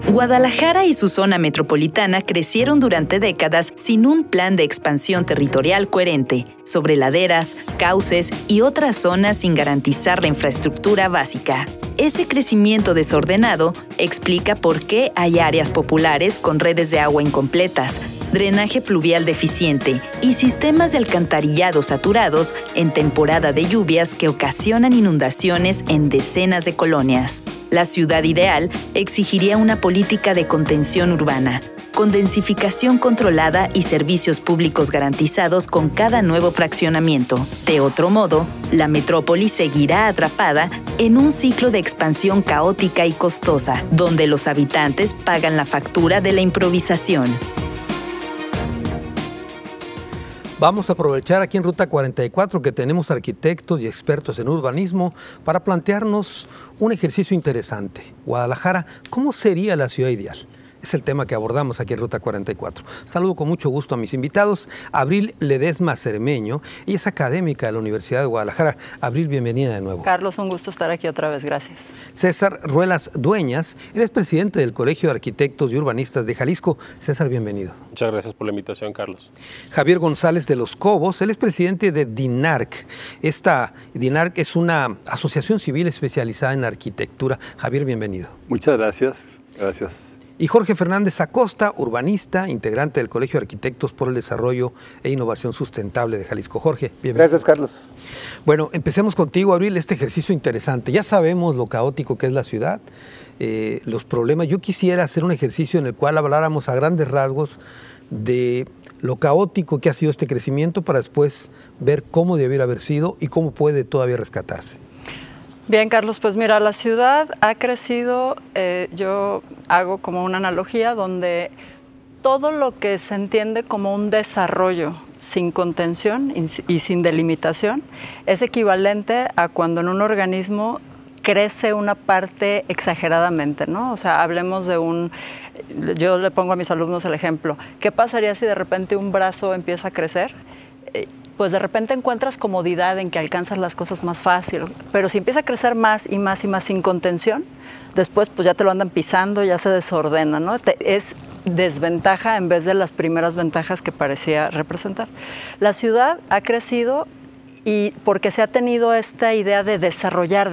Guadalajara y su zona metropolitana crecieron durante décadas sin un plan de expansión territorial coherente, sobre laderas, cauces y otras zonas sin garantizar la infraestructura básica. Ese crecimiento desordenado explica por qué hay áreas populares con redes de agua incompletas, drenaje pluvial deficiente y sistemas de alcantarillado saturados en temporada de lluvias que ocasionan inundaciones en decenas de colonias. La ciudad ideal exigiría una política de contención urbana, con densificación controlada y servicios públicos garantizados con cada nuevo fraccionamiento. De otro modo, la metrópoli seguirá atrapada en un ciclo de expansión caótica y costosa, donde los habitantes pagan la factura de la improvisación. Vamos a aprovechar aquí en Ruta 44 que tenemos arquitectos y expertos en urbanismo para plantearnos un ejercicio interesante. Guadalajara, ¿cómo sería la ciudad ideal? Es el tema que abordamos aquí en Ruta 44. Saludo con mucho gusto a mis invitados. Abril Ledesma Cermeño, ella es académica de la Universidad de Guadalajara. Abril, bienvenida de nuevo. Carlos, un gusto estar aquí otra vez, gracias. César Ruelas Dueñas, él es presidente del Colegio de Arquitectos y Urbanistas de Jalisco. César, bienvenido. Muchas gracias por la invitación, Carlos. Javier González de los Cobos, él es presidente de DINARC. Esta DINARC es una asociación civil especializada en arquitectura. Javier, bienvenido. Muchas gracias. Gracias. Y Jorge Fernández Acosta, urbanista, integrante del Colegio de Arquitectos por el Desarrollo e Innovación Sustentable de Jalisco. Jorge, bienvenido. Gracias, Carlos. Bueno, empecemos contigo, Abril, este ejercicio interesante. Ya sabemos lo caótico que es la ciudad, los problemas. Yo quisiera hacer un ejercicio en el cual habláramos a grandes rasgos de lo caótico que ha sido este crecimiento para después ver cómo debiera haber sido y cómo puede todavía rescatarse. Bien, Carlos, pues mira, la ciudad ha crecido, yo hago como una analogía donde todo lo que se entiende como un desarrollo sin contención y sin delimitación es equivalente a cuando en un organismo crece una parte exageradamente, ¿no? O sea, hablemos de yo le pongo a mis alumnos el ejemplo, ¿qué pasaría si de repente un brazo empieza a crecer? Pues de repente encuentras comodidad en que alcanzas las cosas más fácil, pero si empieza a crecer más y más y más sin contención, después pues ya te lo andan pisando, ya se desordena, ¿no? Es desventaja en vez de las primeras ventajas que parecía representar. La ciudad ha crecido y porque se ha tenido esta idea de desarrollar,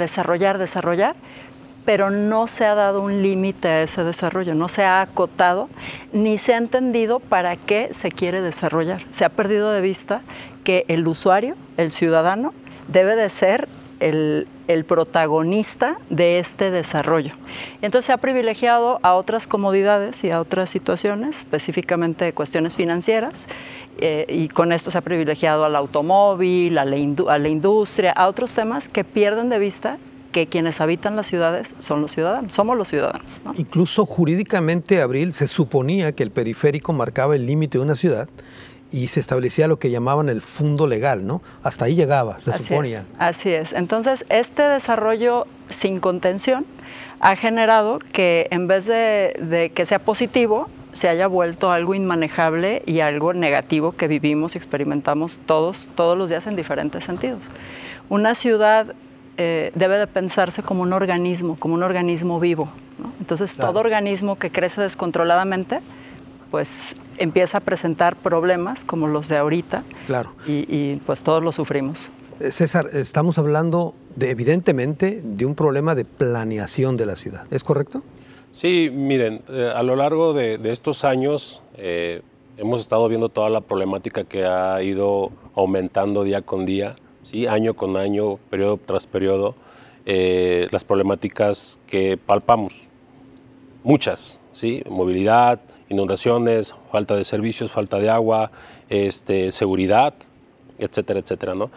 pero no se ha dado un límite a ese desarrollo, no se ha acotado, ni se ha entendido para qué se quiere desarrollar. Se ha perdido de vista que el usuario, el ciudadano, debe de ser el protagonista de este desarrollo. Entonces se ha privilegiado a otras comodidades y a otras situaciones, específicamente de cuestiones financieras, y con esto se ha privilegiado al automóvil, a la industria, a otros temas que pierden de vista que quienes habitan las ciudades son los ciudadanos, somos los ciudadanos, ¿no? Incluso jurídicamente, Abril, se suponía que el periférico marcaba el límite de una ciudad y se establecía lo que llamaban el fundo legal, ¿no? Hasta ahí llegaba, se suponía. Así es. Entonces, este desarrollo sin contención ha generado que en vez de que sea positivo, se haya vuelto algo inmanejable y algo negativo que vivimos y experimentamos todos los días en diferentes sentidos. Una ciudad debe de pensarse como un organismo vivo, ¿no? Entonces, claro, todo organismo que crece descontroladamente, pues empieza a presentar problemas como los de ahorita. Claro. Y pues todos los sufrimos. César, estamos hablando evidentemente de un problema de planeación de la ciudad, ¿es correcto? Sí, miren, a lo largo de estos años hemos estado viendo toda la problemática que ha ido aumentando día con día, ¿sí? Año con año, periodo tras periodo, las problemáticas que palpamos, muchas, ¿sí? Movilidad, inundaciones, falta de servicios, falta de agua, seguridad, etcétera, etcétera, ¿no?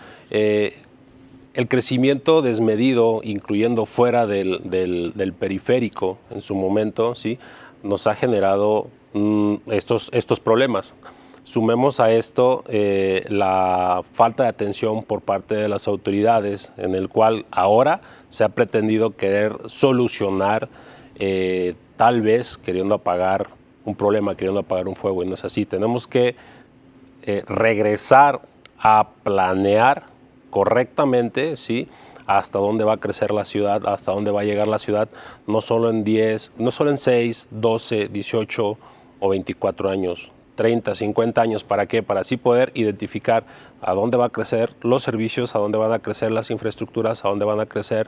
El crecimiento desmedido, incluyendo fuera del periférico en su momento, ¿sí? Nos ha generado estos problemas. Sumemos a esto la falta de atención por parte de las autoridades, en el cual ahora se ha pretendido querer solucionar, tal vez queriendo apagar un problema, queriendo apagar un fuego, y no es así. Tenemos que regresar a planear correctamente, ¿sí? hasta dónde va a crecer la ciudad, hasta dónde va a llegar la ciudad, no solo en 10, no solo en 6, 12, 18 o 24 años, 30, 50 años. ¿Para qué? Para así poder identificar a dónde va a crecer los servicios, a dónde van a crecer las infraestructuras, a dónde van a crecer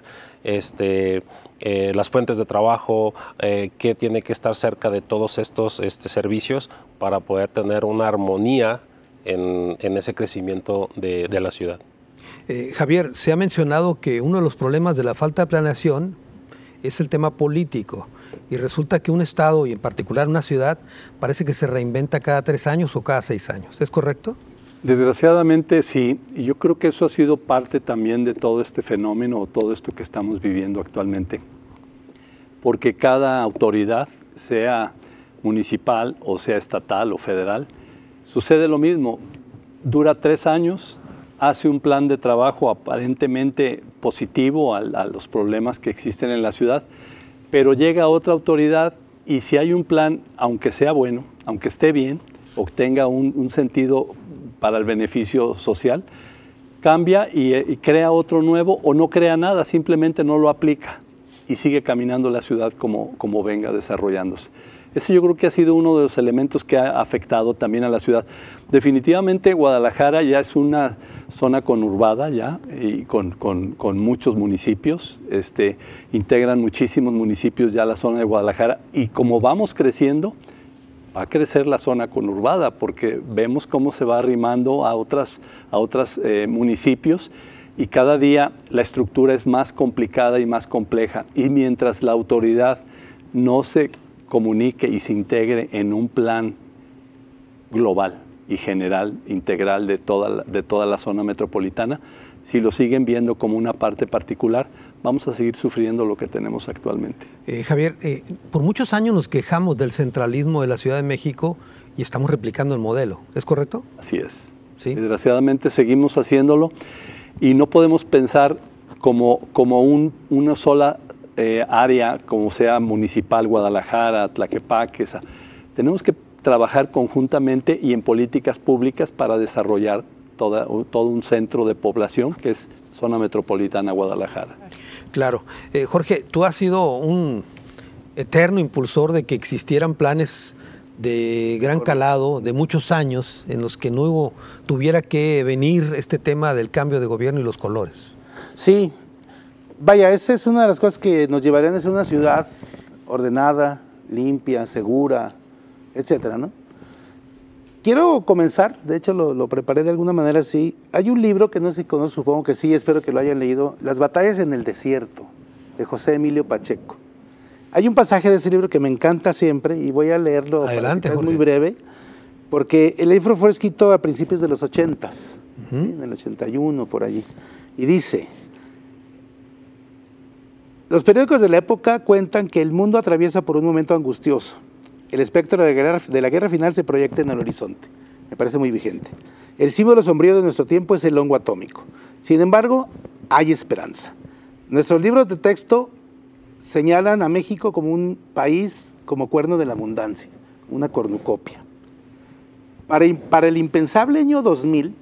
las fuentes de trabajo, qué tiene que estar cerca de todos estos servicios para poder tener una armonía en ese crecimiento de la ciudad. Javier, se ha mencionado que uno de los problemas de la falta de planeación es el tema político. Y resulta que un estado, y en particular una ciudad, parece que se reinventa cada 3 años o cada 6 años. ¿Es correcto? Desgraciadamente sí, y yo creo que eso ha sido parte también de todo este fenómeno o todo esto que estamos viviendo actualmente. Porque cada autoridad, sea municipal o sea estatal o federal, sucede lo mismo. Dura 3 años, hace un plan de trabajo aparentemente positivo a los problemas que existen en la ciudad, pero llega otra autoridad y si hay un plan, aunque sea bueno, aunque esté bien, o tenga un sentido para el beneficio social, cambia y crea otro nuevo o no crea nada, simplemente no lo aplica y sigue caminando la ciudad como venga desarrollándose. Ese yo creo que ha sido uno de los elementos que ha afectado también a la ciudad. Definitivamente Guadalajara ya es una zona conurbada ya y con muchos municipios, integran muchísimos municipios ya la zona de Guadalajara y como vamos creciendo, va a crecer la zona conurbada porque vemos cómo se va arrimando a otros municipios y cada día la estructura es más complicada y más compleja y mientras la autoridad no se comunique y se integre en un plan global y general, integral de toda la zona metropolitana, si lo siguen viendo como una parte particular, vamos a seguir sufriendo lo que tenemos actualmente. Javier, por muchos años nos quejamos del centralismo de la Ciudad de México y estamos replicando el modelo, ¿es correcto? Así es. ¿Sí? Desgraciadamente seguimos haciéndolo y no podemos pensar como una sola área, como sea municipal, Guadalajara, Tlaquepaque. Tenemos que trabajar conjuntamente y en políticas públicas para desarrollar todo un centro de población que es zona metropolitana Guadalajara. Claro. Jorge, tú has sido un eterno impulsor de que existieran planes de gran calado, de muchos años, en los que no tuviera que venir este tema del cambio de gobierno y los colores. Sí. Vaya, esa es una de las cosas que nos llevarían a ser una ciudad ordenada, limpia, segura, etcétera, ¿no? Quiero comenzar, de hecho lo preparé de alguna manera así. Hay un libro que no sé si conocen, supongo que sí, espero que lo hayan leído, Las batallas en el desierto, de José Emilio Pacheco. Hay un pasaje de ese libro que me encanta siempre y voy a leerlo. Adelante, es Jorge. muy breve, porque el libro fue escrito a principios de los 80s, ¿sí? En el 81, por allí. Y dice: los periódicos de la época cuentan que el mundo atraviesa por un momento angustioso. El espectro de la guerra final se proyecta en el horizonte. Me parece muy vigente. El símbolo sombrío de nuestro tiempo es el hongo atómico. Sin embargo, hay esperanza. Nuestros libros de texto señalan a México como un país como cuerno de la abundancia, una cornucopia. Para el impensable año 2000,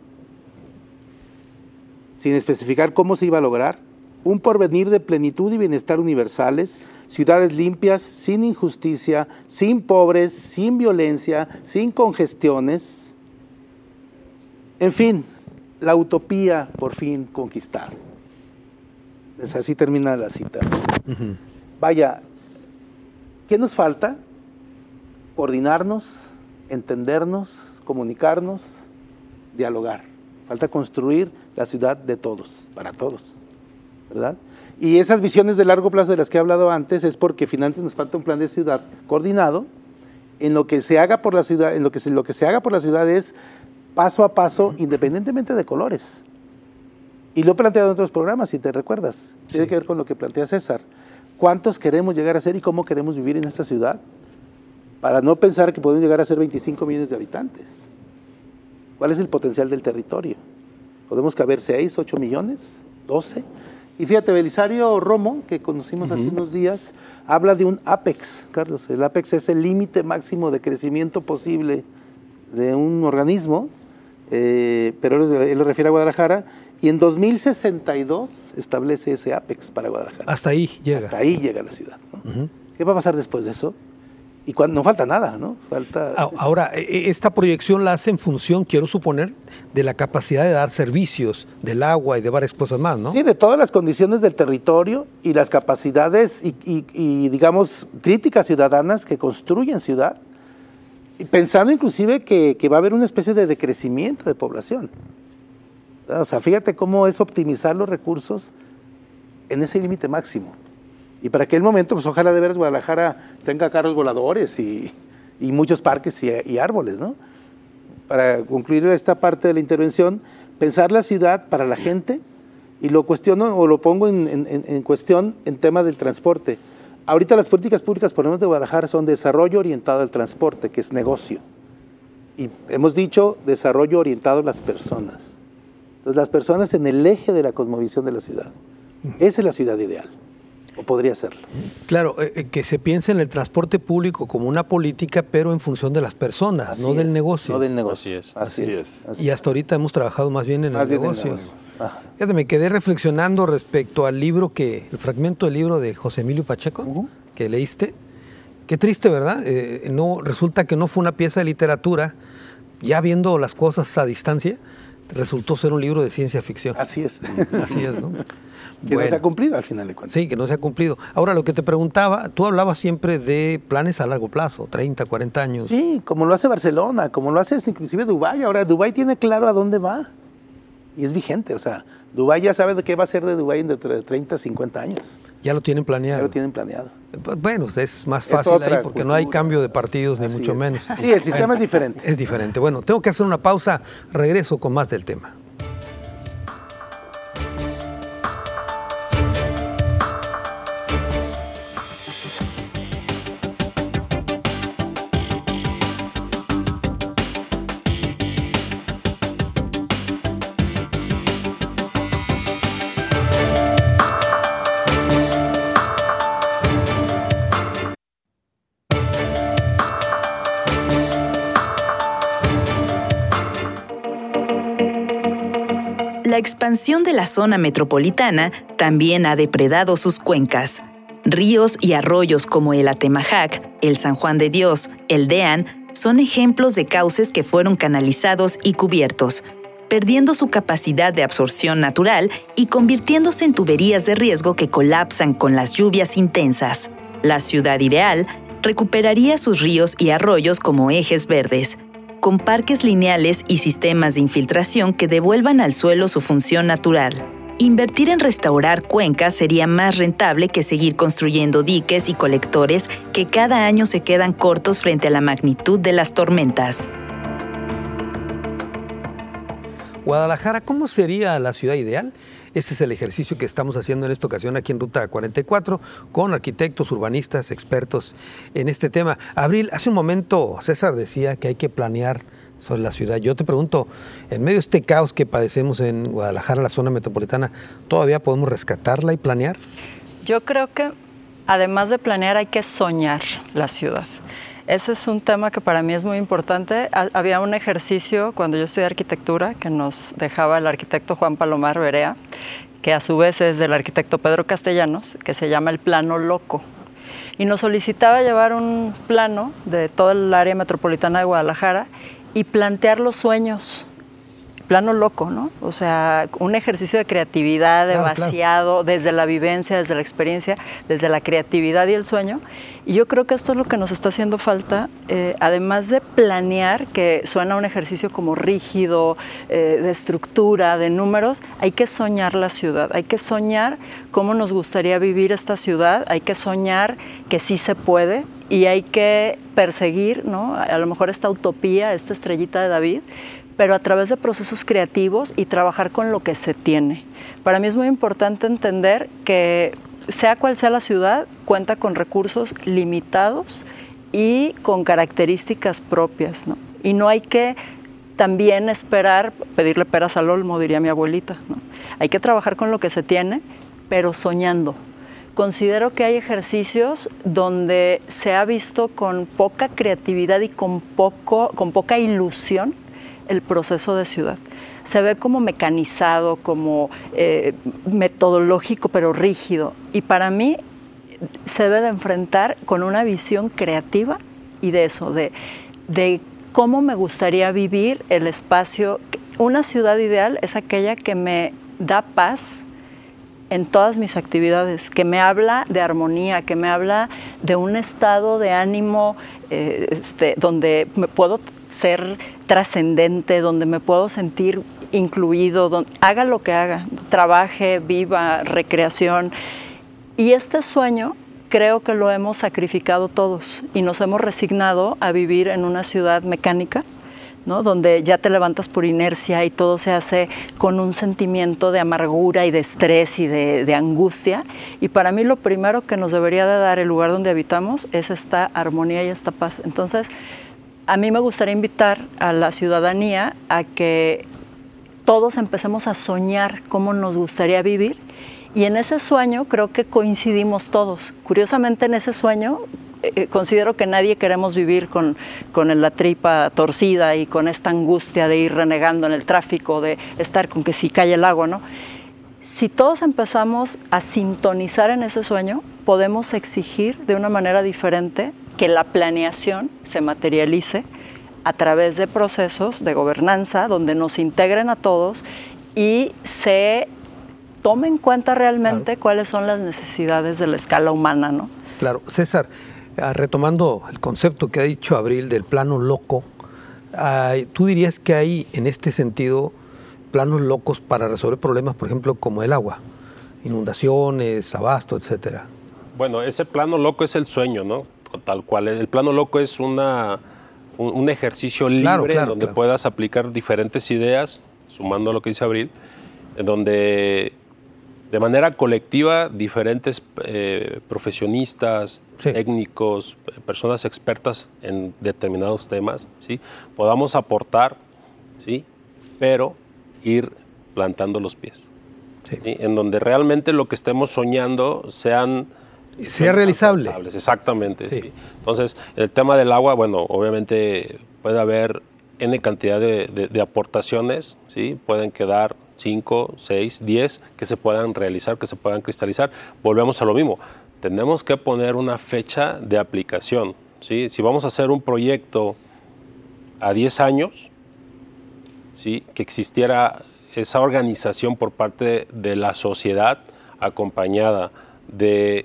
sin especificar cómo se iba a lograr, un porvenir de plenitud y bienestar universales, ciudades limpias, sin injusticia, sin pobres, sin violencia, sin congestiones. En fin, la utopía por fin conquistada. Entonces, así termina la cita. Uh-huh. Vaya, ¿qué nos falta? Coordinarnos, entendernos, comunicarnos, dialogar. Falta construir la ciudad de todos, para todos, ¿verdad? Y esas visiones de largo plazo de las que he hablado antes es porque finalmente nos falta un plan de ciudad coordinado en lo que se haga por la ciudad, en lo que se haga por la ciudad es paso a paso, independientemente de colores. Y lo he planteado en otros programas, si te recuerdas. Sí. Tiene que ver con lo que plantea César. ¿Cuántos queremos llegar a ser y cómo queremos vivir en esta ciudad? Para no pensar que podemos llegar a ser 25 millones de habitantes. ¿Cuál es el potencial del territorio? ¿Podemos caber 6, 8 millones? ¿12? Y fíjate, Belisario Romo, que conocimos hace unos días, habla de un apex, Carlos. El apex es el límite máximo de crecimiento posible de un organismo pero él lo refiere a Guadalajara, y en 2062 establece ese ápex para Guadalajara. Hasta ahí llega. Hasta ahí llega la ciudad, ¿no? ¿Qué va a pasar después de eso? Y no falta nada, ¿no? Ahora, esta proyección la hace en función, quiero suponer, de la capacidad de dar servicios, del agua y de varias cosas más, ¿no? Sí, de todas las condiciones del territorio y las capacidades y digamos, críticas ciudadanas que construyen ciudad, y pensando inclusive que va a haber una especie de decrecimiento de población. O sea, fíjate cómo es optimizar los recursos en ese límite máximo. Y para aquel momento, pues ojalá de veras Guadalajara tenga carros voladores y muchos parques y árboles, ¿no? Para concluir esta parte de la intervención, pensar la ciudad para la gente, y lo cuestiono o lo pongo en cuestión en tema del transporte. Ahorita las políticas públicas, por lo menos de Guadalajara, son desarrollo orientado al transporte, que es negocio. Y hemos dicho desarrollo orientado a las personas. Entonces, las personas en el eje de la cosmovisión de la ciudad. Esa es la ciudad ideal. O podría serlo. Claro, que se piense en el transporte público como una política, pero en función de las personas, no del negocio. No del negocio. Así es. Y hasta ahorita hemos trabajado más bien en el negocio. Fíjate, me quedé reflexionando respecto al libro el fragmento del libro de José Emilio Pacheco, que leíste. Qué triste, ¿verdad? Resulta que no fue una pieza de literatura, ya viendo las cosas a distancia, resultó ser un libro de ciencia ficción. Así es. Así es, ¿no? Que no se ha cumplido al final de cuentas. Sí, que no se ha cumplido. Ahora, lo que te preguntaba, tú hablabas siempre de planes a largo plazo, 30, 40 años. Sí, como lo hace Barcelona, como lo hace inclusive Dubái. Ahora, Dubái tiene claro a dónde va y es vigente. O sea, Dubái ya sabe de qué va a ser de Dubái dentro de 30, 50 años. Ya lo tienen planeado. Ya lo tienen planeado. Bueno, es más fácil ahí porque no hay cambio de partidos, ni mucho menos. Sí, el sistema es diferente. Es diferente. Bueno, tengo que hacer una pausa. Regreso con más del tema. La expansión de la zona metropolitana también ha depredado sus cuencas. Ríos y arroyos como el Atemajac, el San Juan de Dios, el Deán, son ejemplos de cauces que fueron canalizados y cubiertos, perdiendo su capacidad de absorción natural y convirtiéndose en tuberías de riesgo que colapsan con las lluvias intensas. La ciudad ideal recuperaría sus ríos y arroyos como ejes verdes, con parques lineales y sistemas de infiltración que devuelvan al suelo su función natural. Invertir en restaurar cuencas sería más rentable que seguir construyendo diques y colectores que cada año se quedan cortos frente a la magnitud de las tormentas. Guadalajara, ¿cómo sería la ciudad ideal? Este es el ejercicio que estamos haciendo en esta ocasión aquí en Ruta 44 con arquitectos, urbanistas, expertos en este tema. Abril, hace un momento César decía que hay que planear sobre la ciudad. Yo te pregunto, en medio de este caos que padecemos en Guadalajara, la zona metropolitana, ¿todavía podemos rescatarla y planear? Yo creo que además de planear hay que soñar la ciudad. Ese es un tema que para mí es muy importante. Había un ejercicio cuando yo estudié arquitectura que nos dejaba el arquitecto Juan Palomar Berea, que a su vez es del arquitecto Pedro Castellanos, que se llama el plano loco. Y nos solicitaba llevar un plano de todo el área metropolitana de Guadalajara y plantear los sueños. Plano loco, ¿no? O sea, un ejercicio de creatividad, de vaciado, desde la vivencia, desde la experiencia, desde la creatividad y el sueño. Y yo creo que esto es lo que nos está haciendo falta, además de planear, que suena un ejercicio como rígido, de estructura, de números, hay que soñar la ciudad, hay que soñar cómo nos gustaría vivir esta ciudad, hay que soñar que sí se puede y hay que perseguir, ¿no? A lo mejor esta utopía, esta estrellita de David, pero a través de procesos creativos y trabajar con lo que se tiene. Para mí es muy importante entender que sea cual sea la ciudad, cuenta con recursos limitados y con características propias, ¿no? Y no hay que también esperar, pedirle peras al olmo, diría mi abuelita, ¿no? Hay que trabajar con lo que se tiene, pero soñando. Considero que hay ejercicios donde se ha visto con poca creatividad y con poca ilusión el proceso de ciudad. Se ve como mecanizado, como metodológico, pero rígido. Y para mí se debe de enfrentar con una visión creativa y de eso, de cómo me gustaría vivir el espacio. Una ciudad ideal es aquella que me da paz en todas mis actividades, que me habla de armonía, que me habla de un estado de ánimo donde me puedo ser trascendente, donde me puedo sentir incluido, haga lo que haga, trabaje, viva, recreación. Y este sueño creo que lo hemos sacrificado todos y nos hemos resignado a vivir en una ciudad mecánica, ¿no? Donde ya te levantas por inercia y todo se hace con un sentimiento de amargura y de estrés y de angustia. Y para mí lo primero que nos debería de dar el lugar donde habitamos es esta armonía y esta paz. Entonces, a mí me gustaría invitar a la ciudadanía a que todos empecemos a soñar cómo nos gustaría vivir. Y en ese sueño creo que coincidimos todos. Curiosamente, en ese sueño considero que nadie queremos vivir con la tripa torcida y con esta angustia de ir renegando en el tráfico, de estar con que si cae el agua, ¿no? Si todos empezamos a sintonizar en ese sueño, podemos exigir de una manera diferente que la planeación se materialice a través de procesos de gobernanza donde nos integren a todos y se tome en cuenta realmente cuáles son las necesidades de la escala humana, ¿no? Claro. César, retomando el concepto que ha dicho Abril del plano loco, ¿tú dirías que hay en este sentido planos locos para resolver problemas, por ejemplo, como el agua, inundaciones, abasto, etcétera? Bueno, ese plano loco es el sueño, ¿no? Tal cual. El plano loco es un ejercicio libre donde puedas aplicar diferentes ideas, sumando a lo que dice Abril, en donde de manera colectiva diferentes profesionistas, técnicos, personas expertas en determinados temas, ¿sí? Podamos aportar, ¿sí? Pero ir plantando los pies, ¿sí? En donde realmente lo que estemos soñando sea realizable. Exactamente. Sí. Entonces, el tema del agua, bueno, obviamente puede haber N cantidad de aportaciones, ¿sí? Pueden quedar 5, 6, 10 que se puedan realizar, que se puedan cristalizar. Volvemos a lo mismo. Tenemos que poner una fecha de aplicación, ¿sí? Si vamos a hacer un proyecto a 10 años, ¿sí? Que existiera esa organización por parte de la sociedad acompañada en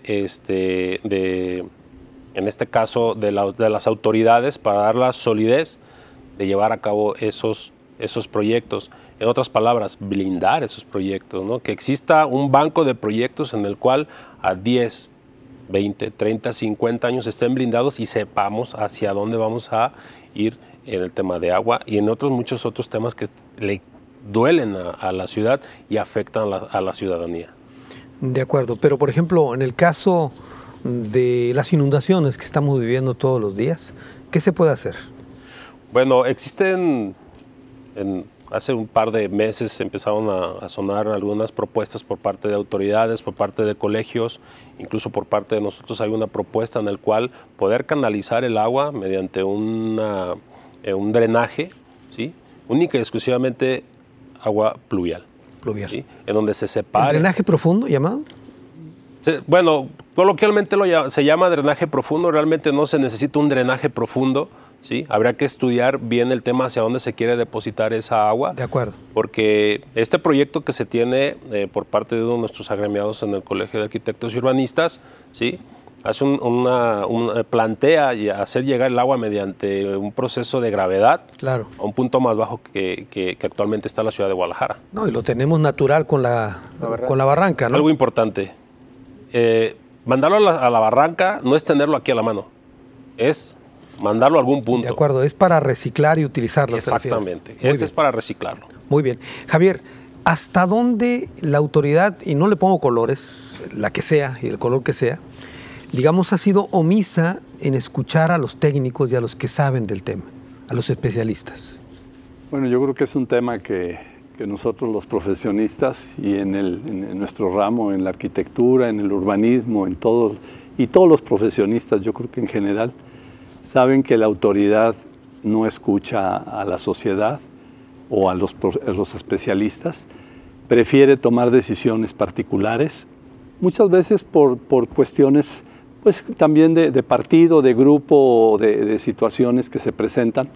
este caso, de las autoridades para dar la solidez de llevar a cabo esos proyectos. En otras palabras, blindar esos proyectos, ¿no? Que exista un banco de proyectos en el cual a 10, 20, 30, 50 años estén blindados y sepamos hacia dónde vamos a ir en el tema de agua y en muchos otros temas que le duelen a la ciudad y afectan a la ciudadanía. De acuerdo, pero por ejemplo, en el caso de las inundaciones que estamos viviendo todos los días, ¿qué se puede hacer? Bueno, existen, hace un par de meses empezaron a sonar algunas propuestas por parte de autoridades, por parte de colegios, incluso por parte de nosotros hay una propuesta en la cual poder canalizar el agua mediante un drenaje, ¿sí? Única y exclusivamente agua pluvial. ¿Sí? En donde se separa. ¿El drenaje profundo llamado? Bueno, coloquialmente se llama drenaje profundo, realmente no se necesita un drenaje profundo, ¿sí? Habría que estudiar bien el tema hacia dónde se quiere depositar esa agua. De acuerdo. Porque este proyecto que se tiene por parte de uno de nuestros agremiados en el Colegio de Arquitectos y Urbanistas, ¿sí? Plantea hacer llegar el agua mediante un proceso de gravedad a un punto más bajo que actualmente está la ciudad de Guadalajara. No, y lo tenemos natural con la barranca, ¿no? Algo importante, mandarlo a la barranca no es tenerlo aquí a la mano, es mandarlo a algún punto. De acuerdo, es para reciclar y utilizarlo. Exactamente, es para reciclarlo. Muy bien. Javier, ¿hasta dónde la autoridad, y no le pongo colores, la que sea y el color que sea, digamos, ha sido omisa en escuchar a los técnicos y a los que saben del tema, a los especialistas? Bueno, yo creo que es un tema que nosotros los profesionistas y en nuestro ramo, en la arquitectura, en el urbanismo, y todos los profesionistas, yo creo que en general, saben que la autoridad no escucha a la sociedad o a los especialistas, prefiere tomar decisiones particulares, muchas veces por cuestiones pues, también de partido, de grupo, o de situaciones que se presentan.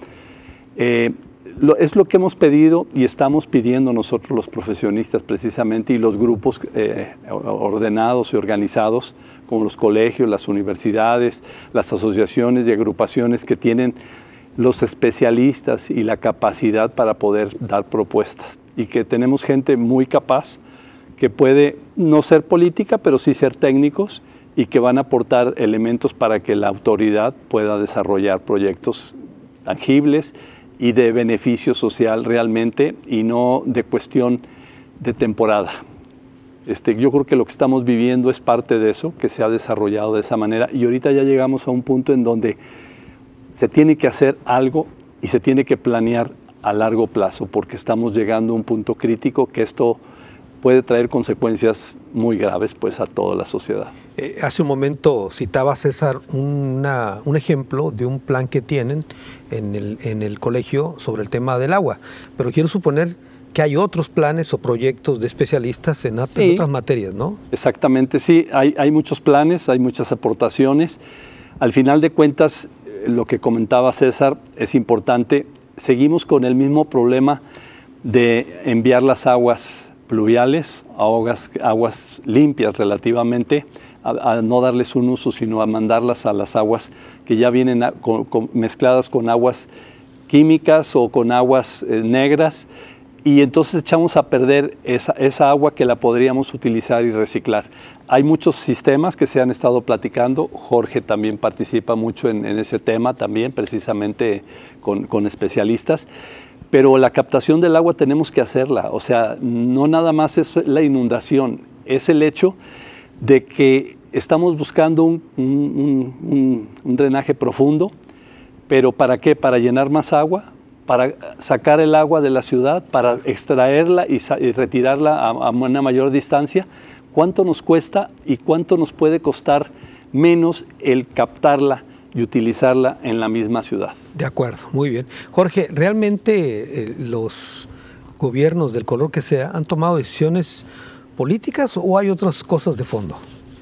Es lo que hemos pedido y estamos pidiendo nosotros los profesionistas precisamente, y los grupos ordenados y organizados, como los colegios, las universidades, las asociaciones y agrupaciones que tienen los especialistas y la capacidad para poder dar propuestas, y que tenemos gente muy capaz que puede no ser política, pero sí ser técnicos, y que van a aportar elementos para que la autoridad pueda desarrollar proyectos tangibles y de beneficio social realmente, y no de cuestión de temporada. Yo creo que lo que estamos viviendo es parte de eso, que se ha desarrollado de esa manera, y ahorita ya llegamos a un punto en donde se tiene que hacer algo y se tiene que planear a largo plazo, porque estamos llegando a un punto crítico que esto puede traer consecuencias muy graves pues, a toda la sociedad. Hace un momento citaba César un ejemplo de un plan que tienen en el colegio sobre el tema del agua, pero quiero suponer que hay otros planes o proyectos de especialistas en otras materias, ¿no? Exactamente, sí, hay muchos planes, hay muchas aportaciones. Al final de cuentas, lo que comentaba César es importante. Seguimos con el mismo problema de enviar las aguas pluviales, aguas limpias relativamente, a no darles un uso, sino a mandarlas a las aguas que ya vienen mezcladas con aguas químicas o con aguas negras, y entonces echamos a perder esa agua que la podríamos utilizar y reciclar. Hay muchos sistemas que se han estado platicando. Jorge también participa mucho en ese tema también, precisamente con especialistas. Pero la captación del agua tenemos que hacerla. O sea, no nada más es la inundación, es el hecho de que estamos buscando un drenaje profundo. ¿Pero para qué? Para llenar más agua, para sacar el agua de la ciudad, para extraerla y retirarla a una mayor distancia. ¿Cuánto nos cuesta y cuánto nos puede costar menos el captarla y utilizarla en la misma ciudad? De acuerdo, muy bien. Jorge, ¿realmente los gobiernos del color que sea han tomado decisiones políticas o hay otras cosas de fondo?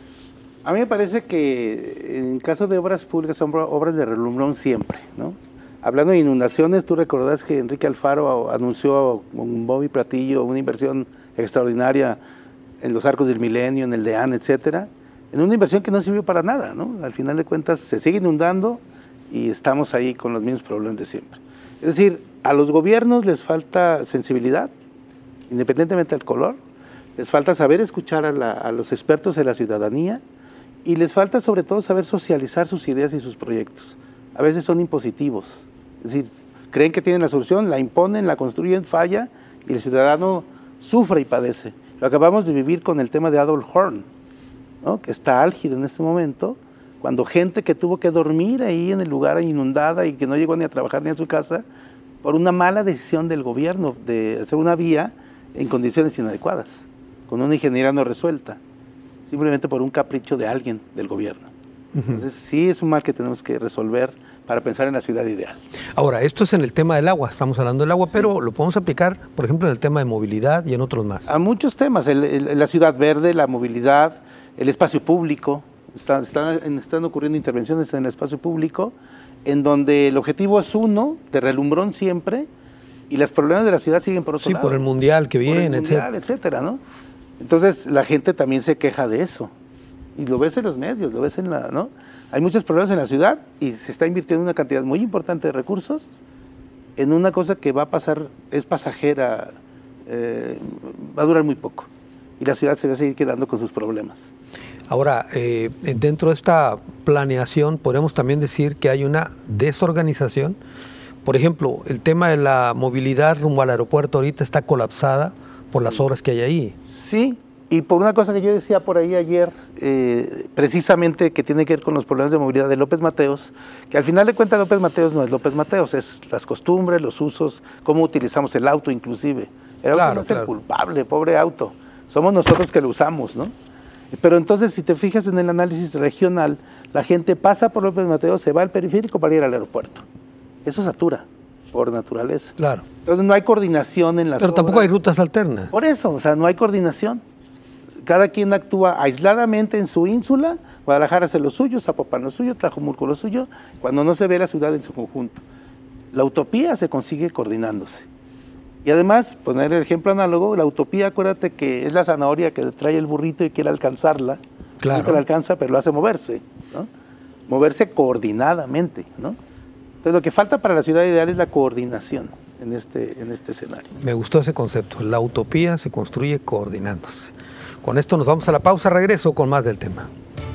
A mí me parece que en caso de obras públicas son obras de relumbrón siempre, ¿no? Hablando de inundaciones, tú recordarás que Enrique Alfaro anunció con bombo y platillo una inversión extraordinaria en los Arcos del Milenio, en el DEAN, etcétera, en una inversión que no sirvió para nada, ¿no? Al final de cuentas se sigue inundando y estamos ahí con los mismos problemas de siempre. Es decir, a los gobiernos les falta sensibilidad, independientemente del color, les falta saber escuchar a los expertos de la ciudadanía, y les falta sobre todo saber socializar sus ideas y sus proyectos. A veces son impositivos, es decir, creen que tienen la solución, la imponen, la construyen, falla, y el ciudadano sufre y padece. Lo acabamos de vivir con el tema de Adolf Horn, ¿no? Que está álgido en este momento, cuando gente que tuvo que dormir ahí en el lugar inundada y que no llegó ni a trabajar ni a su casa, por una mala decisión del gobierno de hacer una vía en condiciones inadecuadas, con una ingeniería no resuelta, simplemente por un capricho de alguien del gobierno. Entonces sí es un mal que tenemos que resolver para pensar en la ciudad ideal. Ahora, esto es en el tema del agua, estamos hablando del agua, sí, pero lo podemos aplicar, por ejemplo, en el tema de movilidad y en otros más. A muchos temas, la ciudad verde, la movilidad, el espacio público. Están ocurriendo intervenciones en el espacio público en donde el objetivo es uno, de relumbrón siempre, y los problemas de la ciudad siguen por otro lado. Sí, por el mundial que viene, etcétera, ¿no? Entonces la gente también se queja de eso. Y lo ves en los medios, lo ves ¿no? Hay muchos problemas en la ciudad y se está invirtiendo una cantidad muy importante de recursos en una cosa que va a pasar, es pasajera, va a durar muy poco. Y la ciudad se va a seguir quedando con sus problemas. Ahora, dentro de esta planeación, podemos también decir que hay una desorganización. Por ejemplo, el tema de la movilidad rumbo al aeropuerto ahorita está colapsada por las obras que hay ahí. Sí, y por una cosa que yo decía por ahí ayer, precisamente que tiene que ver con los problemas de movilidad de López Mateos, que al final de cuentas López Mateos no es López Mateos, es las costumbres, los usos, cómo utilizamos el auto inclusive. El auto no es el culpable, pobre auto, somos nosotros que lo usamos, ¿no? Pero entonces, si te fijas en el análisis regional, la gente pasa por López Mateos, se va al periférico para ir al aeropuerto. Eso satura. por naturaleza. Claro. Entonces no hay coordinación en las Pero tampoco obras. hay rutas alternas. Por eso, o sea, no hay coordinación. Cada quien actúa aisladamente en su ínsula. Guadalajara hace lo suyo, Zapopan lo suyo, Tlajomulco lo suyo, cuando no se ve la ciudad en su conjunto. La utopía se consigue coordinándose. Y además, poner el ejemplo análogo, la utopía, acuérdate que es la zanahoria que trae el burrito y quiere alcanzarla. Claro. Nunca la alcanza, pero lo hace moverse, ¿no? Moverse coordinadamente, ¿no? Entonces, lo que falta para la ciudad ideal es la coordinación en este escenario. Me gustó ese concepto. La utopía se construye coordinándose. Con esto nos vamos a la pausa. Regreso con más del tema.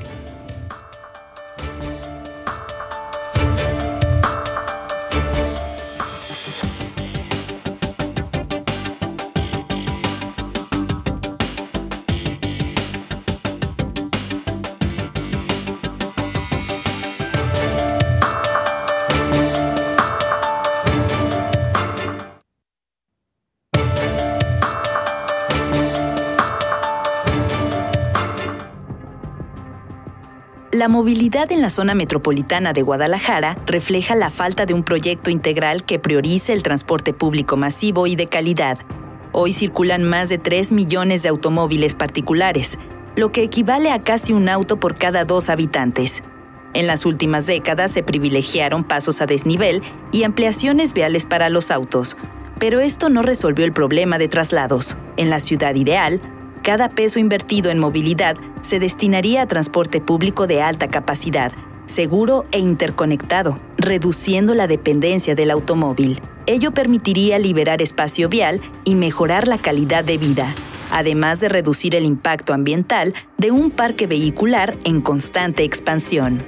La movilidad en la zona metropolitana de Guadalajara refleja la falta de un proyecto integral que priorice el transporte público masivo y de calidad. Hoy circulan más de 3 millones de automóviles particulares, lo que equivale a casi un auto por cada 2 habitantes. En las últimas décadas se privilegiaron pasos a desnivel y ampliaciones viales para los autos, pero esto no resolvió el problema de traslados. En la ciudad ideal, cada peso invertido en movilidad se destinaría a transporte público de alta capacidad, seguro e interconectado, reduciendo la dependencia del automóvil. Ello permitiría liberar espacio vial y mejorar la calidad de vida, además de reducir el impacto ambiental de un parque vehicular en constante expansión.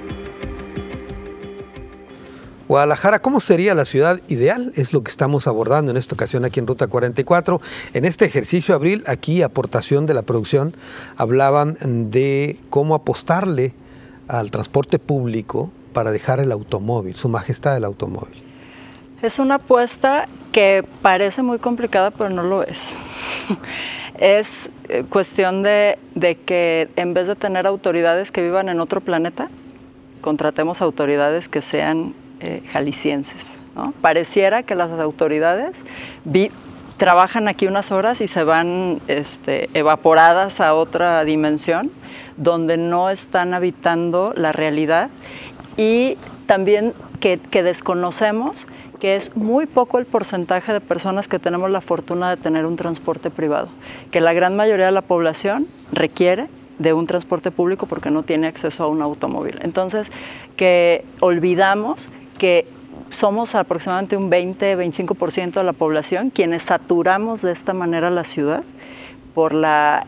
Guadalajara, ¿cómo sería la ciudad ideal? Es lo que estamos abordando en esta ocasión aquí en Ruta 44. En este ejercicio, Abril, aquí aportación de la producción, hablaban de cómo apostarle al transporte público para dejar el automóvil, su majestad el automóvil. Es una apuesta que parece muy complicada, pero no lo es. Es cuestión de que en vez de tener autoridades que vivan en otro planeta, contratemos autoridades que sean jaliscienses, ¿no? Pareciera que las autoridades trabajan aquí unas horas y se van evaporadas a otra dimensión donde no están habitando la realidad, y también que desconocemos que es muy poco el porcentaje de personas que tenemos la fortuna de tener un transporte privado, que la gran mayoría de la población requiere de un transporte público porque no tiene acceso a un automóvil. Entonces, que olvidamos que somos aproximadamente un 20-25% de la población quienes saturamos de esta manera la ciudad por la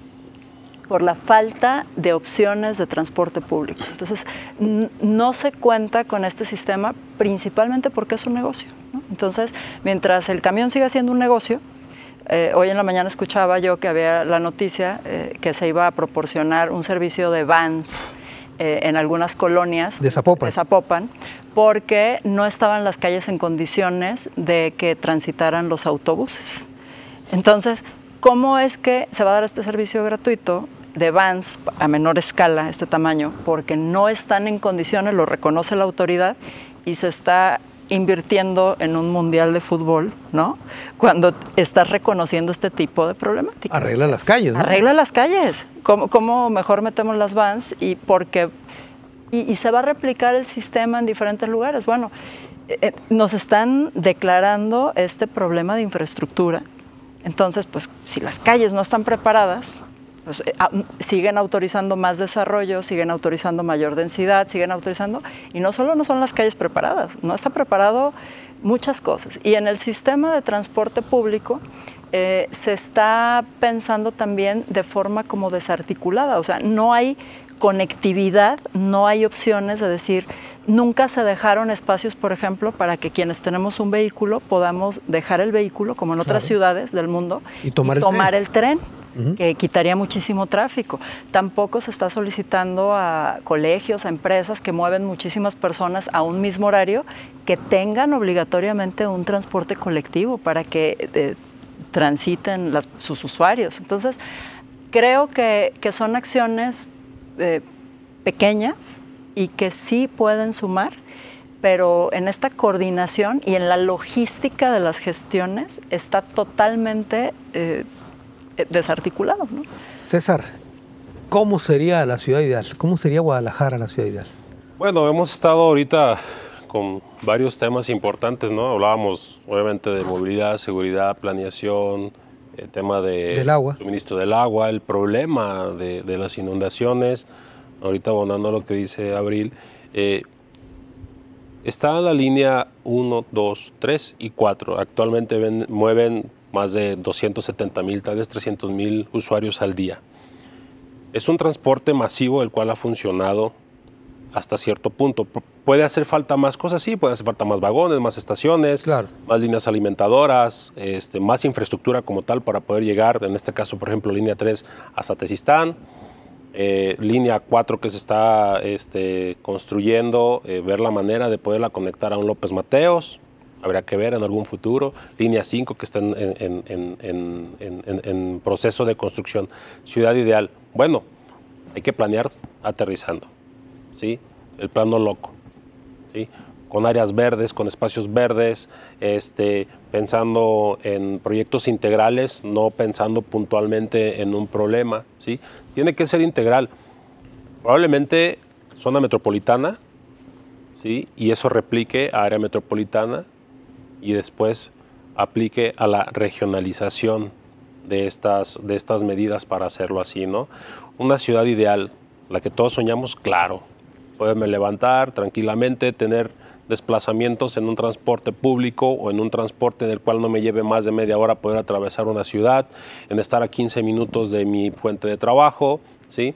falta de opciones de transporte público. Entonces, no se cuenta con este sistema principalmente porque es un negocio, ¿no? Entonces, mientras el camión siga siendo un negocio, hoy en la mañana escuchaba yo que había la noticia que se iba a proporcionar un servicio de vans en algunas colonias de Zapopan, porque no estaban las calles en condiciones de que transitaran los autobuses. Entonces, ¿cómo es que se va a dar este servicio gratuito de vans a menor escala, este tamaño? Porque no están en condiciones, lo reconoce la autoridad, y se está invirtiendo en un mundial de fútbol, ¿no? Cuando estás reconociendo este tipo de problemáticas. Arregla las calles, ¿no? Arregla las calles. ¿Cómo mejor metemos las vans? Y se va a replicar el sistema en diferentes lugares. Bueno, nos están declarando este problema de infraestructura. Entonces, pues, si las calles no están preparadas, pues, siguen autorizando más desarrollo, siguen autorizando mayor densidad, siguen autorizando, y no solo no son las calles preparadas, no está preparado muchas cosas. Y en el sistema de transporte público se está pensando también de forma como desarticulada, o sea, no hay conectividad, no hay opciones de decir, nunca se dejaron espacios, por ejemplo, para que quienes tenemos un vehículo podamos dejar el vehículo, como en otras ciudades del mundo, y tomar el tren. Que quitaría muchísimo tráfico. Tampoco se está solicitando a colegios, a empresas que mueven muchísimas personas a un mismo horario, que tengan obligatoriamente un transporte colectivo para que transiten sus usuarios. Entonces, creo que son acciones pequeñas y que sí pueden sumar, pero en esta coordinación y en la logística de las gestiones está totalmente desarticulado, ¿no? César, ¿cómo sería la ciudad ideal? ¿Cómo sería Guadalajara la ciudad ideal? Bueno, hemos estado ahorita con varios temas importantes, ¿no? Hablábamos obviamente de movilidad, seguridad, planeación, el tema del agua, suministro del agua, el problema de las inundaciones. Ahorita abonando a lo que dice Abril, está la línea 1, 2, 3 y 4. Actualmente mueven más de 270,000, tal vez 300,000 usuarios al día. Es un transporte masivo el cual ha funcionado hasta cierto punto. ¿Puede hacer falta más cosas? Sí, puede hacer falta más vagones, más estaciones, claro, más líneas alimentadoras, más infraestructura como tal para poder llegar, en este caso, por ejemplo, línea 3 hasta Tezistán, línea 4 que se está construyendo, ver la manera de poderla conectar a un López Mateos, habría que ver en algún futuro, línea 5 que está en proceso de construcción. Ciudad ideal, bueno, hay que planear aterrizando, ¿sí? El plano loco, ¿sí? Con áreas verdes, con espacios verdes, pensando en proyectos integrales, no pensando puntualmente en un problema, ¿sí? Tiene que ser integral. Probablemente zona metropolitana, ¿sí? Y eso replique a área metropolitana y después aplique a la regionalización de estas medidas para hacerlo así, ¿no? Una ciudad ideal, la que todos soñamos, claro. Poderme levantar tranquilamente, tener desplazamientos en un transporte público o en un transporte en el cual no me lleve más de media hora poder atravesar una ciudad, en estar a 15 minutos de mi fuente de trabajo, ¿sí?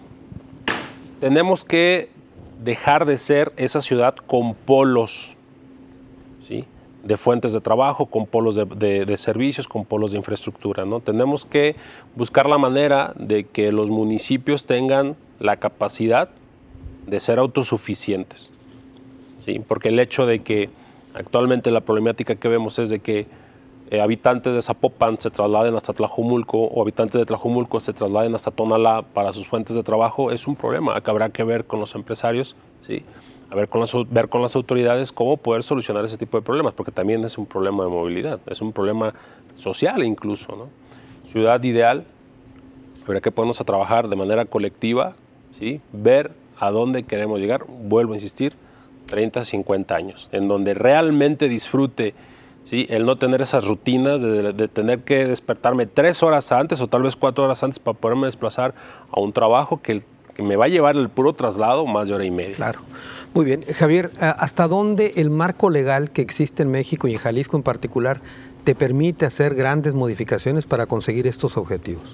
Tenemos que dejar de ser esa ciudad con polos, ¿sí? De fuentes de trabajo, con polos de servicios, con polos de infraestructura, ¿no? Tenemos que buscar la manera de que los municipios tengan la capacidad de ser autosuficientes, ¿sí? Porque el hecho de que actualmente la problemática que vemos es de que habitantes de Zapopan se trasladen hasta Tlajomulco o habitantes de Tlajomulco se trasladen hasta Tonalá para sus fuentes de trabajo, es un problema que habrá que ver con los empresarios, ¿sí? Ver con las autoridades cómo poder solucionar ese tipo de problemas, porque también es un problema de movilidad, es un problema social incluso, ¿no? Ciudad ideal, habría que ponernos a trabajar de manera colectiva, ¿sí? Ver a dónde queremos llegar, vuelvo a insistir, 30, 50 años, en donde realmente disfrute, ¿sí? El no tener esas rutinas de tener que despertarme 3 horas antes o tal vez 4 horas antes para poderme desplazar a un trabajo que me va a llevar el puro traslado más de hora y media. Claro. Muy bien. Javier, ¿hasta dónde el marco legal que existe en México y en Jalisco en particular te permite hacer grandes modificaciones para conseguir estos objetivos?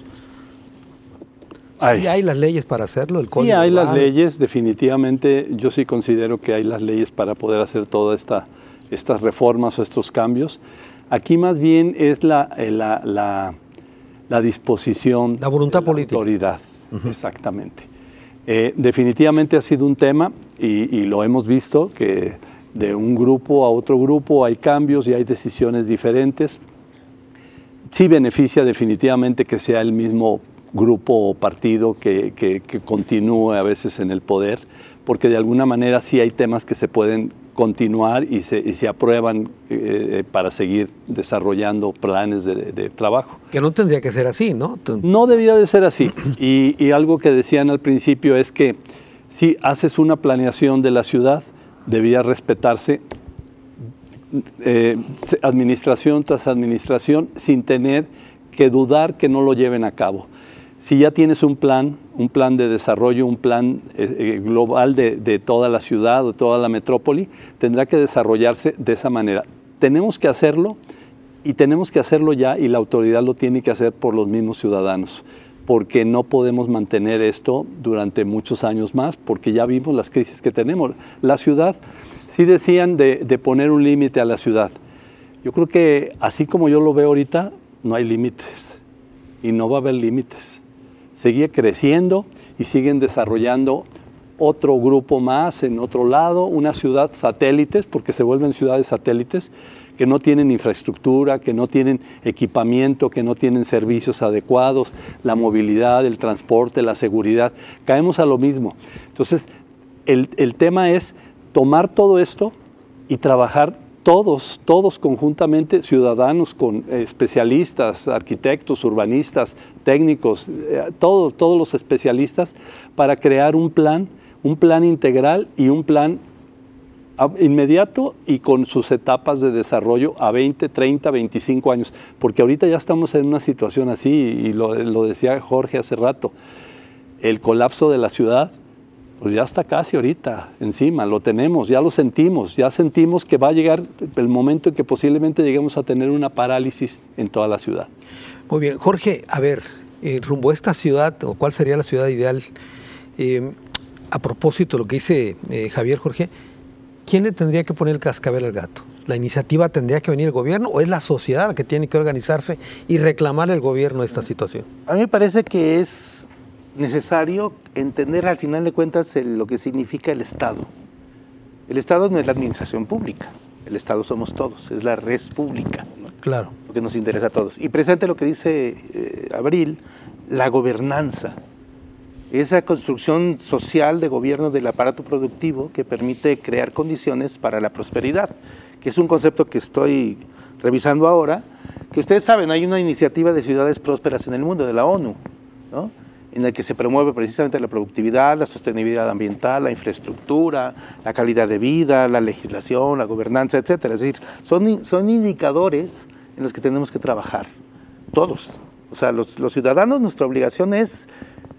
¿Sí hay las leyes para hacerlo? ¿El código sí hay urbano? Las leyes, definitivamente. Yo sí considero que hay las leyes para poder hacer todas estas reformas o estos cambios. Aquí más bien es la disposición, la voluntad política, la autoridad, exactamente. Definitivamente ha sido un tema y lo hemos visto que de un grupo a otro grupo hay cambios y hay decisiones diferentes. Sí beneficia definitivamente que sea el mismo grupo o partido que continúe a veces en el poder, porque de alguna manera sí hay temas que se pueden continuar y se aprueban para seguir desarrollando planes de trabajo. Que no tendría que ser así, ¿no? No debía de ser así. Y algo que decían al principio es que si haces una planeación de la ciudad, debía respetarse administración tras administración sin tener que dudar que no lo lleven a cabo. Si ya tienes un plan de desarrollo, un plan global de toda la ciudad o toda la metrópoli, tendrá que desarrollarse de esa manera. Tenemos que hacerlo y tenemos que hacerlo ya y la autoridad lo tiene que hacer por los mismos ciudadanos, porque no podemos mantener esto durante muchos años más, porque ya vimos las crisis que tenemos. La ciudad, sí decían de poner un límite a la ciudad. Yo creo que así como yo lo veo ahorita, no hay límites y no va a haber límites. Sigue creciendo y siguen desarrollando otro grupo más en otro lado, una ciudad satélites, porque se vuelven ciudades satélites que no tienen infraestructura, que no tienen equipamiento, que no tienen servicios adecuados, la movilidad, el transporte, la seguridad, caemos a lo mismo. Entonces, el tema es tomar todo esto y trabajar todos conjuntamente, ciudadanos con especialistas, arquitectos, urbanistas, técnicos, todos los especialistas, para crear un plan integral y un plan inmediato y con sus etapas de desarrollo a 20, 30, 25 años, porque ahorita ya estamos en una situación así, y lo decía Jorge hace rato, el colapso de la ciudad, pues ya está casi ahorita encima, lo tenemos, ya lo sentimos, ya sentimos que va a llegar el momento en que posiblemente lleguemos a tener una parálisis en toda la ciudad. Muy bien, Jorge, a ver, rumbo a esta ciudad, o cuál sería la ciudad ideal, a propósito de lo que dice Javier, Jorge, ¿quién le tendría que poner el cascabel al gato? ¿La iniciativa tendría que venir el gobierno o es la sociedad la que tiene que organizarse y reclamar al gobierno esta situación? A mí me parece que es necesario entender al final de cuentas lo que significa el Estado. El Estado no es la administración pública, el Estado somos todos, es la res pública, ¿no? Claro. Lo que nos interesa a todos. Y presente lo que dice Abril, la gobernanza, esa construcción social de gobierno del aparato productivo que permite crear condiciones para la prosperidad, que es un concepto que estoy revisando ahora, que ustedes saben, hay una iniciativa de ciudades prósperas en el mundo, de la ONU, ¿no?, en el que se promueve precisamente la productividad, la sostenibilidad ambiental, la infraestructura, la calidad de vida, la legislación, la gobernanza, etcétera. Es decir, son indicadores en los que tenemos que trabajar, todos. O sea, los ciudadanos, nuestra obligación es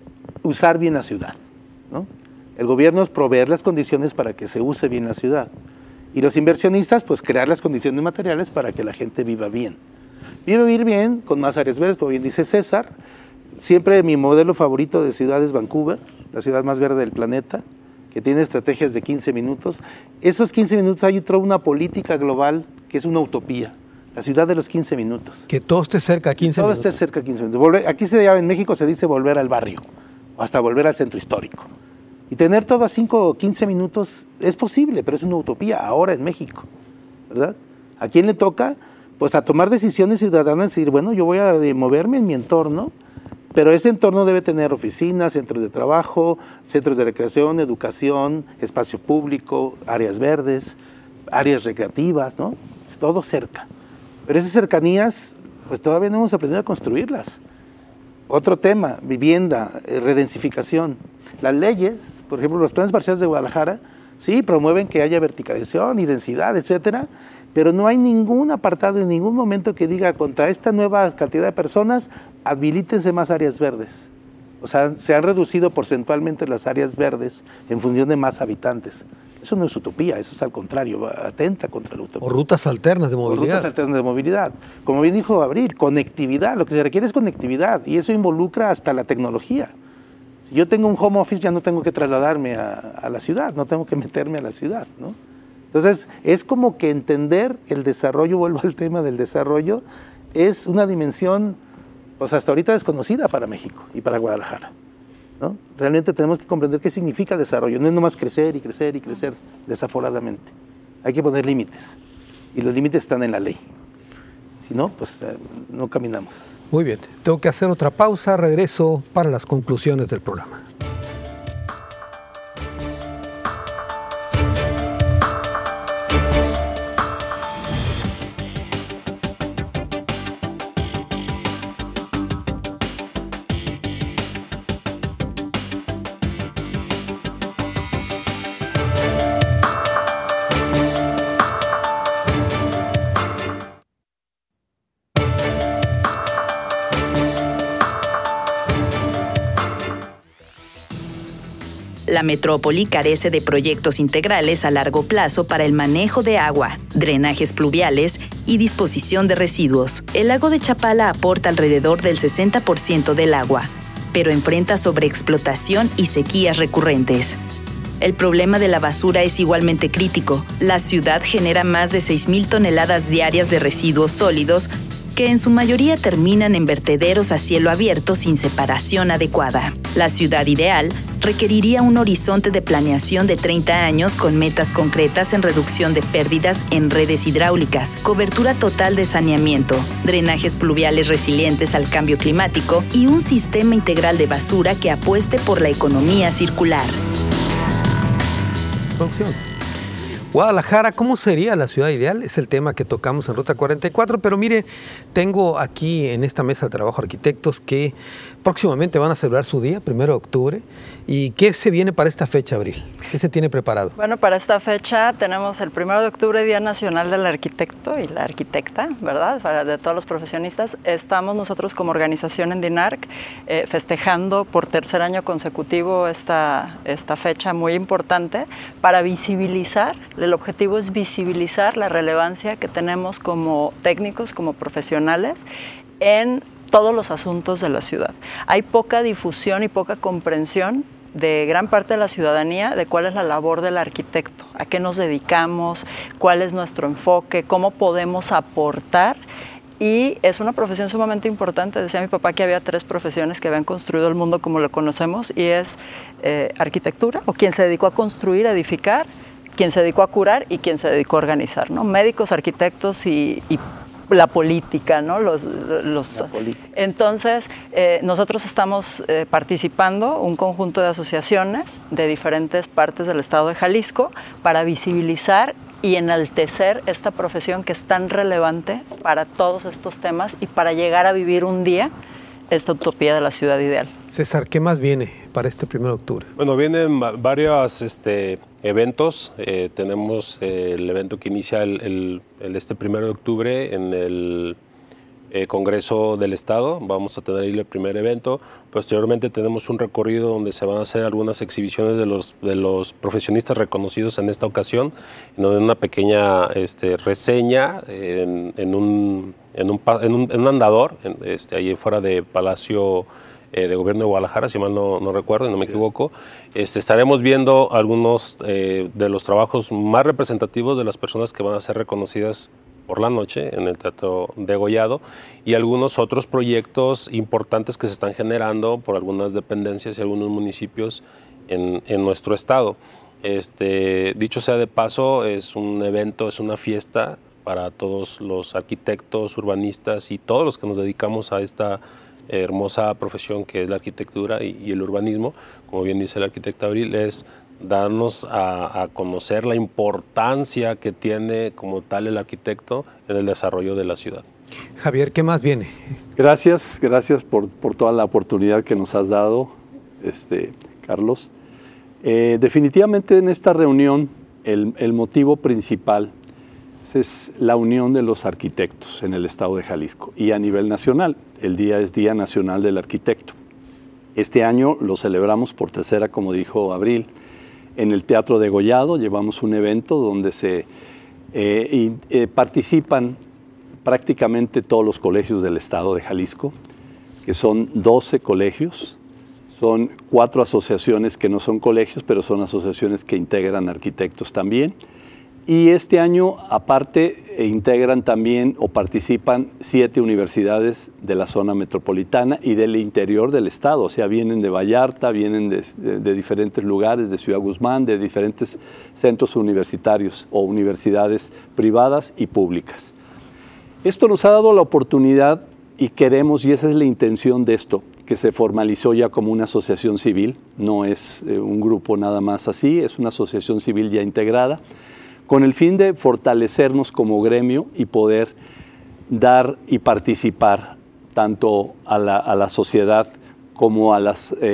usar bien la ciudad, ¿no? El gobierno es proveer las condiciones para que se use bien la ciudad. Y los inversionistas, pues crear las condiciones materiales para que la gente viva bien. Vivir bien, con más áreas verdes, como bien dice César. Siempre mi modelo favorito de ciudad es Vancouver, la ciudad más verde del planeta, que tiene estrategias de 15 minutos. Esos 15 minutos hay una política global que es una utopía, la ciudad de los 15 minutos. Que todo esté cerca a 15 minutos. Todo esté cerca a 15 minutos. Aquí en México se dice volver al barrio, o hasta volver al centro histórico. Y tener todo a 5 o 15 minutos es posible, pero es una utopía ahora en México, ¿verdad? ¿A quién le toca? Pues a tomar decisiones ciudadanas y decir, bueno, yo voy a moverme en mi entorno, pero ese entorno debe tener oficinas, centros de trabajo, centros de recreación, educación, espacio público, áreas verdes, áreas recreativas, ¿no? Todo cerca. Pero esas cercanías, pues todavía no hemos aprendido a construirlas. Otro tema, vivienda, redensificación. Las leyes, por ejemplo, los planes parciales de Guadalajara, sí, promueven que haya verticalización y densidad, etcétera, pero no hay ningún apartado en ningún momento que diga contra esta nueva cantidad de personas, habilítense más áreas verdes. O sea, se han reducido porcentualmente las áreas verdes en función de más habitantes. Eso no es utopía, eso es al contrario, atenta contra la utopía. O rutas alternas de movilidad. O rutas alternas de movilidad. Como bien dijo Abril, conectividad, lo que se requiere es conectividad y eso involucra hasta la tecnología. Si yo tengo un home office ya no tengo que trasladarme a la ciudad, no tengo que meterme a la ciudad, ¿no? Entonces, es como que entender el desarrollo, vuelvo al tema del desarrollo, es una dimensión, pues hasta ahorita desconocida para México y para Guadalajara, ¿no? Realmente tenemos que comprender qué significa desarrollo, no es nomás crecer y crecer y crecer desaforadamente. Hay que poner límites, y los límites están en la ley. Si no, pues no caminamos. Muy bien, tengo que hacer otra pausa, regreso para las conclusiones del programa. La metrópoli carece de proyectos integrales a largo plazo para el manejo de agua, drenajes pluviales y disposición de residuos. El lago de Chapala aporta alrededor del 60% del agua, pero enfrenta sobreexplotación y sequías recurrentes. El problema de la basura es igualmente crítico. La ciudad genera más de 6,000 toneladas diarias de residuos sólidos que en su mayoría terminan en vertederos a cielo abierto sin separación adecuada. La ciudad ideal requeriría un horizonte de planeación de 30 años con metas concretas en reducción de pérdidas en redes hidráulicas, cobertura total de saneamiento, drenajes pluviales resilientes al cambio climático y un sistema integral de basura que apueste por la economía circular. Producción. Guadalajara, ¿cómo sería la ciudad ideal? Es el tema que tocamos en Ruta 44, pero mire, tengo aquí en esta mesa de trabajo arquitectos que próximamente van a celebrar su día, 1 de octubre. ¿Y qué se viene para esta fecha, Abril? ¿Qué se tiene preparado? Bueno, para esta fecha tenemos el 1 de octubre, Día Nacional del Arquitecto y la Arquitecta, ¿verdad? De todos los profesionistas. Estamos nosotros como organización en DINARC festejando por 3er año consecutivo esta fecha muy importante para visibilizar. El objetivo es visibilizar la relevancia que tenemos como técnicos, como profesionales en todos los asuntos de la ciudad. Hay poca difusión y poca comprensión de gran parte de la ciudadanía de cuál es la labor del arquitecto, a qué nos dedicamos, cuál es nuestro enfoque, cómo podemos aportar. Y es una profesión sumamente importante. Decía mi papá que había 3 profesiones que habían construido el mundo como lo conocemos, y es arquitectura, o quien se dedicó a construir, a edificar, quien se dedicó a curar y quien se dedicó a organizar, ¿no? Médicos, arquitectos y la política, ¿no? La política. Entonces, nosotros estamos participando, un conjunto de asociaciones de diferentes partes del estado de Jalisco, para visibilizar y enaltecer esta profesión que es tan relevante para todos estos temas y para llegar a vivir un día esta utopía de la ciudad ideal. César, ¿qué más viene para este 1 de octubre? Bueno, vienen varios eventos. Tenemos el evento que inicia este 1 de octubre en el Congreso del Estado. Vamos a tener ahí el primer evento. Posteriormente tenemos un recorrido donde se van a hacer algunas exhibiciones de los profesionistas reconocidos en esta ocasión, en donde una pequeña reseña en un andador, ahí fuera de Palacio de Gobierno de Guadalajara, si mal no recuerdo y no me equivoco. Estaremos viendo algunos de los trabajos más representativos de las personas que van a ser reconocidas por la noche en el Teatro Degollado, y algunos otros proyectos importantes que se están generando por algunas dependencias y algunos municipios en nuestro estado. Dicho sea de paso, es un evento, es una fiesta para todos los arquitectos, urbanistas y todos los que nos dedicamos a esta hermosa profesión que es la arquitectura y el urbanismo. Como bien dice el arquitecto Abril, es darnos a conocer la importancia que tiene como tal el arquitecto en el desarrollo de la ciudad. Javier, ¿qué más viene? Gracias por toda la oportunidad que nos has dado, Carlos. Definitivamente en esta reunión el motivo principal es la unión de los arquitectos en el estado de Jalisco y a nivel nacional. El día es Día Nacional del Arquitecto. Este año lo celebramos por 3ª, como dijo Abril, en el Teatro Degollado. Llevamos un evento donde se participan prácticamente todos los colegios del estado de Jalisco, que son 12 colegios. Son 4 asociaciones que no son colegios, pero son asociaciones que integran arquitectos también. Y este año, aparte, integran también o participan 7 universidades de la zona metropolitana y del interior del estado. O sea, vienen de Vallarta, vienen de diferentes lugares, de Ciudad Guzmán, de diferentes centros universitarios o universidades privadas y públicas. Esto nos ha dado la oportunidad y queremos, y esa es la intención de esto, que se formalizó ya como una asociación civil. No es un grupo nada más así, es una asociación civil ya integrada, con el fin de fortalecernos como gremio y poder dar y participar tanto a la sociedad como a la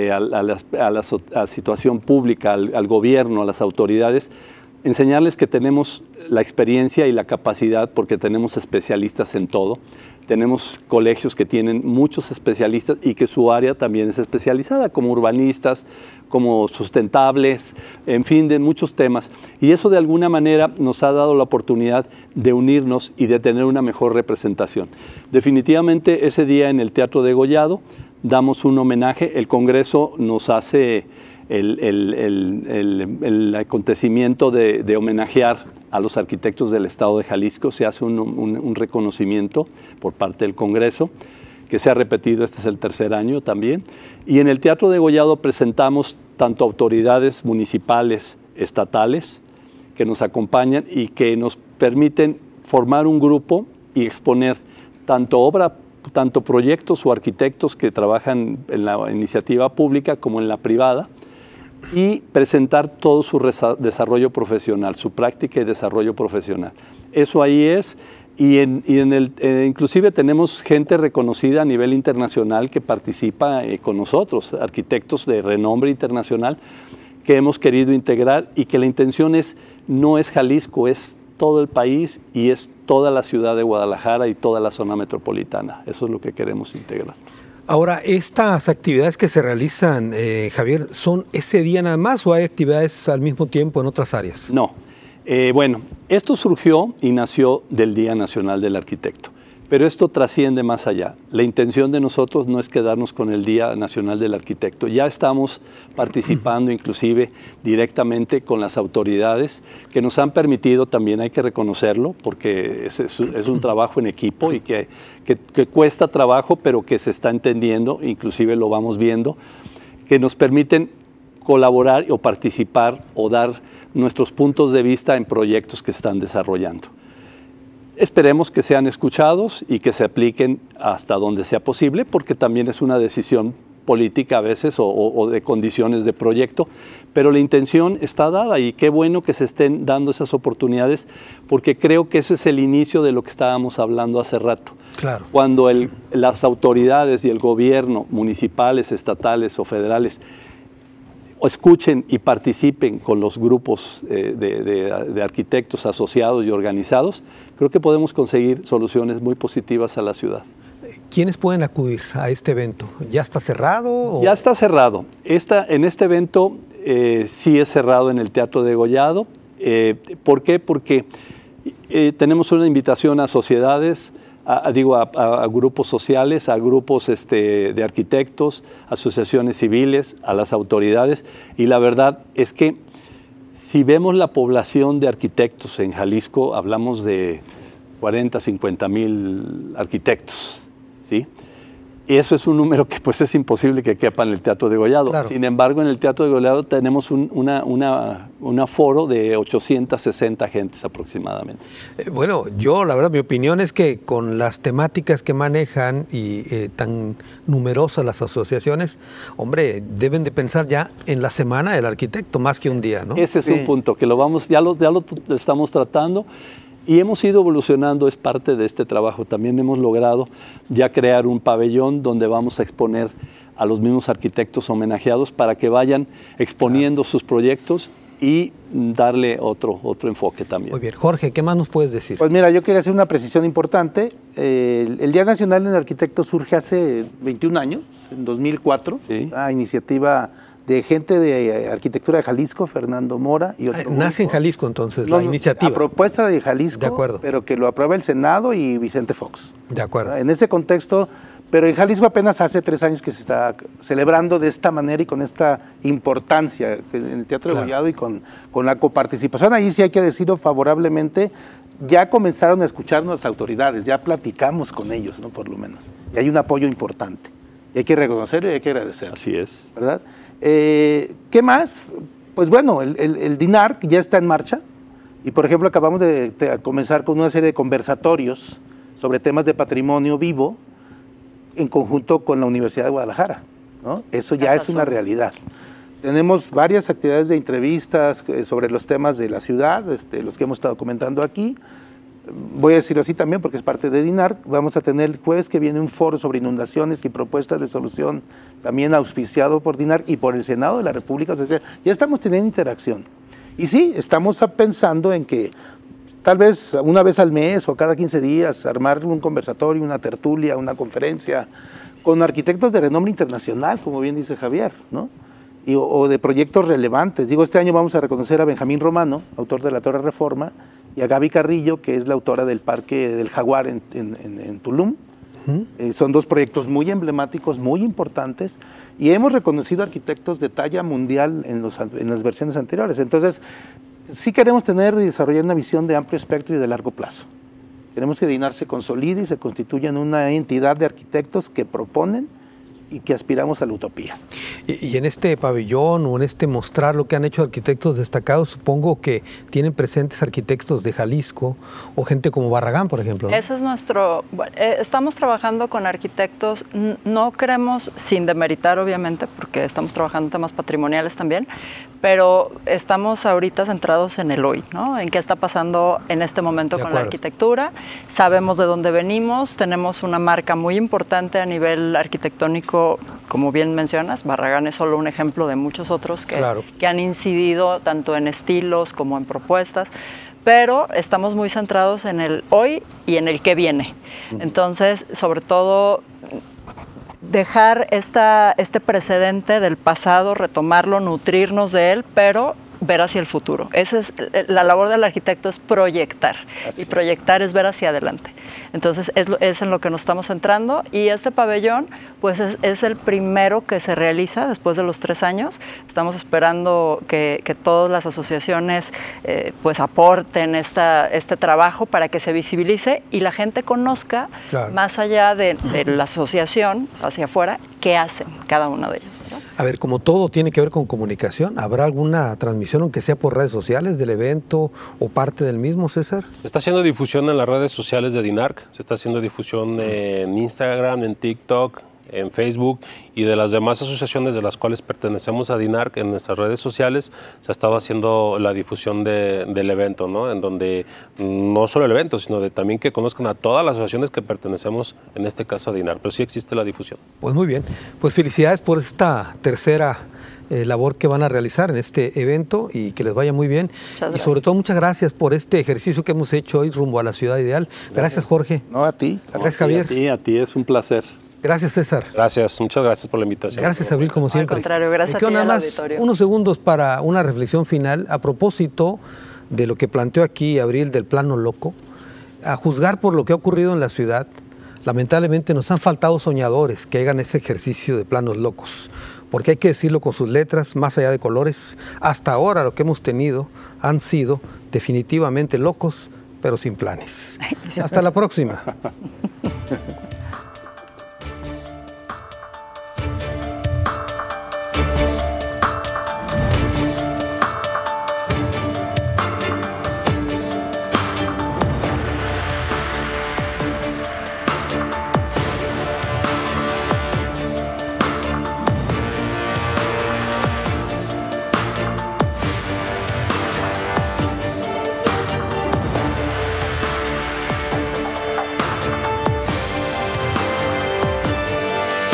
situación pública, al gobierno, a las autoridades, enseñarles que tenemos la experiencia y la capacidad porque tenemos especialistas en todo. Tenemos colegios que tienen muchos especialistas y que su área también es especializada, como urbanistas, como sustentables, en fin, de muchos temas. Y eso de alguna manera nos ha dado la oportunidad de unirnos y de tener una mejor representación. Definitivamente ese día en el Teatro Degollado damos un homenaje. El Congreso nos hace el acontecimiento de homenajear a los arquitectos del estado de Jalisco. Se hace un reconocimiento por parte del Congreso, que se ha repetido, este es el 3er año también. Y en el Teatro Degollado presentamos tanto autoridades municipales, estatales, que nos acompañan y que nos permiten formar un grupo y exponer tanto proyectos o arquitectos que trabajan en la iniciativa pública como en la privada, y presentar todo su desarrollo profesional, su práctica y desarrollo profesional. Eso ahí es, inclusive tenemos gente reconocida a nivel internacional que participa con nosotros, arquitectos de renombre internacional que hemos querido integrar y que la intención no es Jalisco, es todo el país y es toda la ciudad de Guadalajara y toda la zona metropolitana. Eso es lo que queremos integrar. Ahora, ¿estas actividades que se realizan, Javier, son ese día nada más o hay actividades al mismo tiempo en otras áreas? No. Bueno, esto surgió y nació del Día Nacional del Arquitecto, pero esto trasciende más allá. La intención de nosotros no es quedarnos con el Día Nacional del Arquitecto. Ya estamos participando inclusive directamente con las autoridades que nos han permitido, también hay que reconocerlo, porque es un trabajo en equipo y que cuesta trabajo, pero que se está entendiendo, inclusive lo vamos viendo, que nos permiten colaborar o participar o dar nuestros puntos de vista en proyectos que están desarrollando. Esperemos que sean escuchados y que se apliquen hasta donde sea posible, porque también es una decisión política a veces o de condiciones de proyecto, pero la intención está dada y qué bueno que se estén dando esas oportunidades, porque creo que ese es el inicio de lo que estábamos hablando hace rato. Claro. Cuando las autoridades y el gobierno, municipales, estatales o federales, escuchen y participen con los grupos de arquitectos asociados y organizados, creo que podemos conseguir soluciones muy positivas a la ciudad. ¿Quiénes pueden acudir a este evento? ¿Ya está cerrado? Ya está cerrado. En este evento sí es cerrado en el Teatro Degollado. ¿Por qué? Porque tenemos una invitación a sociedades, a grupos sociales, a grupos de arquitectos, asociaciones civiles, a las autoridades, y la verdad es que si vemos la población de arquitectos en Jalisco, hablamos de 40, 50 mil arquitectos, ¿sí? Y eso es un número que pues es imposible que quepa en el Teatro Degollado. Claro. Sin embargo, en el Teatro Degollado tenemos un aforo de 860 gentes aproximadamente. Bueno, la verdad, mi opinión es que con las temáticas que manejan y tan numerosas las asociaciones, hombre, deben de pensar ya en la Semana del Arquitecto más que un día, ¿no? Ese es un punto que ya lo estamos tratando. Y hemos ido evolucionando, es parte de este trabajo. También hemos logrado ya crear un pabellón donde vamos a exponer a los mismos arquitectos homenajeados para que vayan exponiendo sus proyectos y darle otro enfoque también. Muy bien. Jorge, ¿qué más nos puedes decir? Pues mira, yo quería hacer una precisión importante. El Día Nacional del Arquitecto surge hace 21 años, en 2004, sí. A iniciativa de gente de Arquitectura de Jalisco, Fernando Mora y otro grupo. Nace en Jalisco entonces la iniciativa. A propuesta de Jalisco, de acuerdo, pero que lo aprueba el Senado y Vicente Fox. De acuerdo. En ese contexto, pero en Jalisco apenas hace 3 años que se está celebrando de esta manera y con esta importancia en el Teatro Degollado y con la coparticipación. Ahí sí hay que decirlo favorablemente, ya comenzaron a escucharnos las autoridades, ya platicamos con ellos, ¿no? Por lo menos. Y hay un apoyo importante. Y hay que reconocerlo y hay que agradecerlo. Así es. ¿Verdad? ¿Qué más? Pues bueno, el DINARC ya está en marcha y por ejemplo acabamos de comenzar con una serie de conversatorios sobre temas de patrimonio vivo en conjunto con la Universidad de Guadalajara, ¿no? Eso ya es una realidad. Tenemos varias actividades de entrevistas sobre los temas de la ciudad, los que hemos estado comentando aquí. Voy a decirlo así también porque es parte de DINARC. Vamos a tener el jueves que viene un foro sobre inundaciones y propuestas de solución, también auspiciado por DINARC y por el Senado de la República. O sea, ya estamos teniendo interacción. Y sí, estamos pensando en que tal vez una vez al mes o cada 15 días armar un conversatorio, una tertulia, una conferencia con arquitectos de renombre internacional, como bien dice Javier, ¿no? O de proyectos relevantes. Digo, este año vamos a reconocer a Benjamín Romano, autor de la Torre Reforma, y a Gaby Carrillo, que es la autora del Parque del Jaguar en Tulum. Son 2 proyectos muy emblemáticos, muy importantes, y hemos reconocido arquitectos de talla mundial en las versiones anteriores. Entonces, sí queremos tener y desarrollar una visión de amplio espectro y de largo plazo. Queremos que DINARC se consolide y se constituya en una entidad de arquitectos que proponen y que aspiramos a la utopía. Y en este pabellón o en este mostrar lo que han hecho arquitectos destacados, supongo que tienen presentes arquitectos de Jalisco o gente como Barragán, por ejemplo, ¿no? Ese es estamos trabajando con arquitectos, no queremos, sin demeritar obviamente, porque estamos trabajando temas patrimoniales también, pero estamos ahorita centrados en el hoy, ¿no? En qué está pasando en este momento con la arquitectura. Sabemos de dónde venimos, tenemos una marca muy importante a nivel arquitectónico, como bien mencionas. Barragán es solo un ejemplo de muchos otros que han incidido tanto en estilos como en propuestas, pero estamos muy centrados en el hoy y en el que viene. Entonces, sobre todo, dejar este precedente del pasado, retomarlo, nutrirnos de él, pero ver hacia el futuro. Esa es la labor del arquitecto, es proyectar. Y proyectar es ver hacia adelante. Entonces es en lo que nos estamos centrando, y este pabellón pues es el primero que se realiza después de los 3 años. Estamos esperando que todas las asociaciones pues aporten este trabajo para que se visibilice y la gente conozca, más allá de la asociación hacia afuera, qué hacen cada uno de ellos, ¿verdad? A ver, como todo tiene que ver con comunicación, ¿habrá alguna transmisión, aunque sea por redes sociales, del evento o parte del mismo, César? Se está haciendo difusión en las redes sociales de DINARC, se está haciendo difusión en Instagram, en TikTok, en Facebook, y de las demás asociaciones de las cuales pertenecemos a DINARC en nuestras redes sociales se ha estado haciendo la difusión del evento, ¿no? En donde no solo el evento, sino también que conozcan a todas las asociaciones que pertenecemos, en este caso a DINARC, pero sí existe la difusión. Pues muy bien, pues felicidades por esta tercera labor que van a realizar en este evento y que les vaya muy bien. Y sobre todo muchas gracias por este ejercicio que hemos hecho hoy rumbo a la ciudad ideal. Gracias, Jorge. No, a ti. Gracias, Javier. A ti, es un placer. Gracias, César. Gracias, muchas gracias por la invitación. Gracias, Abril, como siempre. Al contrario, gracias a ti, nada más unos segundos para una reflexión final a propósito de lo que planteó aquí Abril del plano loco. A juzgar por lo que ha ocurrido en la ciudad, lamentablemente nos han faltado soñadores que hagan ese ejercicio de planos locos, porque hay que decirlo con sus letras, más allá de colores. Hasta ahora lo que hemos tenido han sido definitivamente locos, pero sin planes. Hasta la próxima.